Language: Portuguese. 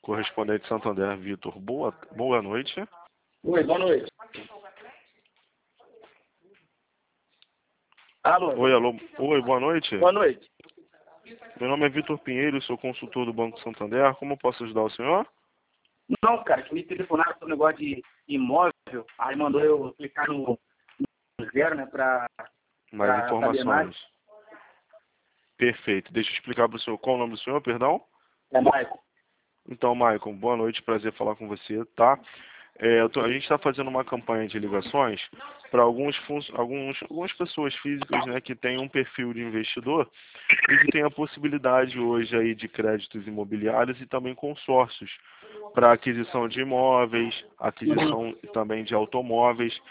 correspondente Santander, Vitor. Boa noite. Oi, boa noite. Alô? Oi, alô. Oi, boa noite. Boa noite. Meu nome é Vitor Pinheiro, sou consultor do Banco Santander. Como posso ajudar o senhor? Não, cara, que me telefonaram sobre o negócio de imóvel, aí mandou eu clicar no zero, né, pra Mais saber mais. informações. Perfeito. Deixa eu explicar para o senhor qual o nome do senhor, perdão? É Maicon. Então, Maicon, boa noite, prazer falar com você, tá? A gente está fazendo uma campanha de ligações para algumas pessoas físicas, né, que têm um perfil de investidor e que têm a possibilidade hoje aí de créditos imobiliários e também consórcios para aquisição de imóveis, aquisição também de automóveis.